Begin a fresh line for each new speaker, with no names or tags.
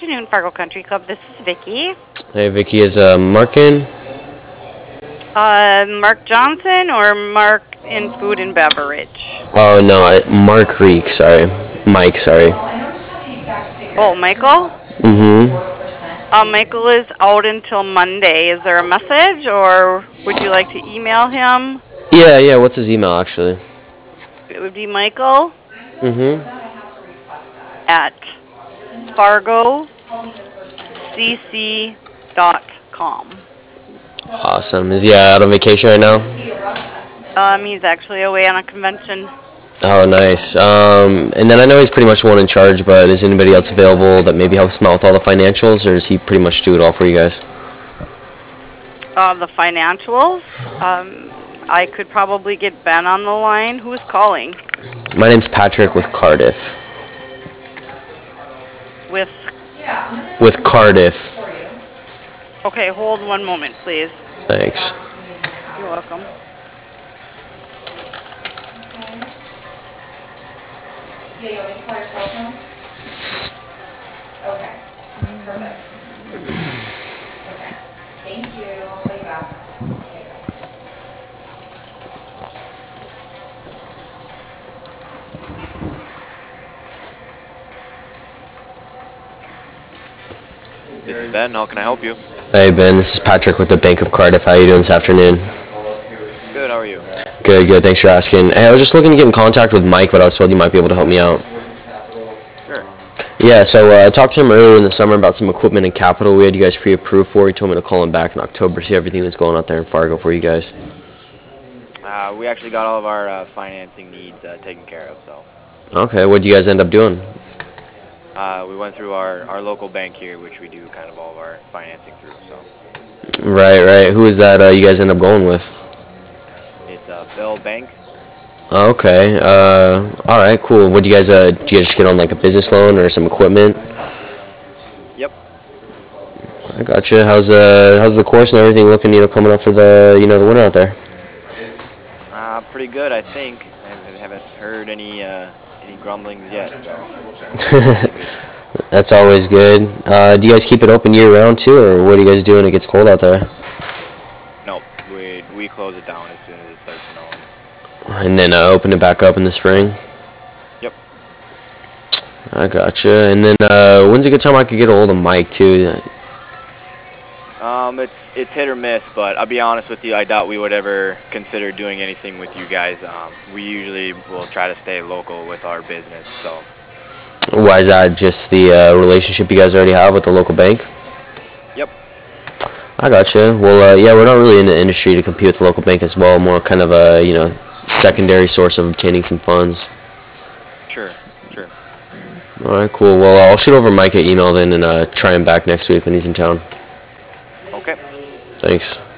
afternoon, Fargo Country Club. This is Vicki.
Hey, Vicky, is Mark in?
Mark Johnson or Mark in food and beverage?
Oh, no, Mark Reek, sorry. Mike, sorry.
Oh, Michael?
Mm-hmm.
Michael is out until Monday. Is there a message, or would you like to email him?
Yeah, what's his email, actually?
It would be Michael
Mm-hmm.
at fargocc.com.
Awesome. Is he out on vacation right now?
He's actually away on a convention.
Oh, nice. And then I know he's pretty much the one in charge, but is anybody else available that maybe helps him out with all the financials, or does he pretty much do it all for you guys?
The financials. I could probably get Ben on the line. Who's calling?
My name's Patrick with Cardiff.
With.
With Cardiff.
Okay, hold one moment, please.
Thanks.
You're welcome.
Yeah, you want me to call your cell phone? Okay, perfect. Okay, thank you, I'll call you back. Okay, bye.
This is Ben. How can I help you?
Hey, Ben, this is Patrick with the Bank of Cardiff. How you doing this afternoon?
Good. How are you?
Good. Thanks for asking. Hey, I was just looking to get in contact with Mike, but I was told you might be able to help me out.
Sure.
Yeah, so I talked to him earlier in the summer about some equipment and capital we had you guys pre-approved for. He told me to call him back in October, see everything that's going out there in Fargo for you guys.
We actually got all of our financing needs taken care of. So
Okay, what did you guys end up doing?
we went through our local bank here, which we do kind of all of our financing through. So
Right. Who is that you guys end up going with?
it's Bell Bank.
Okay, all right, cool. What do you guys just get on like a business loan or some equipment?
Yep.
I gotcha. How's the course and everything looking, coming up for the, the winter out there?
Pretty good, I think. I haven't heard any grumblings yet. So.
That's always good. Do you guys keep it open year round too, or what do you guys do when it gets cold out there?
No, we close it down as soon as it starts snowing.
And then open it back up in the spring?
Yep.
I gotcha. And then when's a good time I could get a hold of Mike too?
It's hit or miss, but I'll be honest with you, I doubt we would ever consider doing anything with you guys. We usually will try to stay local with our business. So.
Why is that? Just the relationship you guys already have with the local bank?
Yep.
I gotcha. Well, yeah, we're not really in the industry to compete with the local bank as well. More kind of a, secondary source of obtaining some funds.
Sure.
All right, cool. Well, I'll shoot over Mike an email then and try him back next week when he's in town.
Okay.
Thanks.